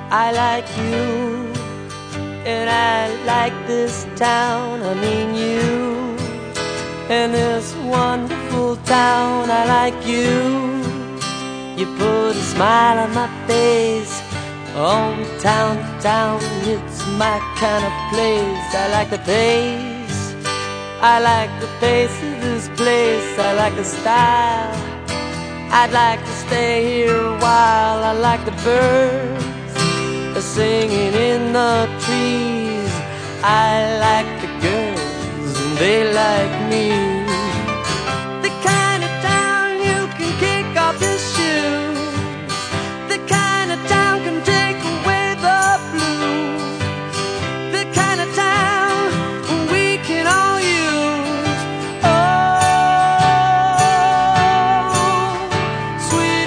I like you, and I like this town. I mean you, and this wonderful town. I like you. You put a smile on my face. Hometown to town, it's my kind of place. I like the pace, I like the pace of this place. I like the style, I'd like to stay here a while. I like the birds singing in the trees. I like the girls and they like me. The kind of town you can kick off your shoes. The kind of town can take away the blues. The kind of town we can all use. Oh, sweet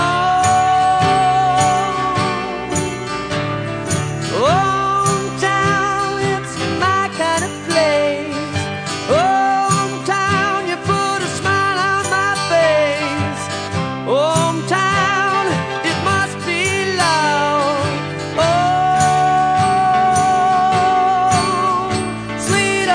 hometown, it's my kind of place. Hometown, you put a smile on my face. Hometown, it must be love. Oh, sweet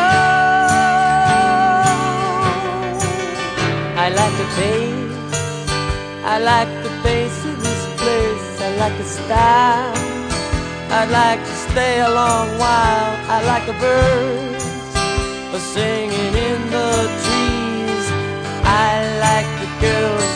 home. I like the pace, I like the pace of this place. I like the style, I'd like to stay a long while. I like the birds singing in the trees. I like the girls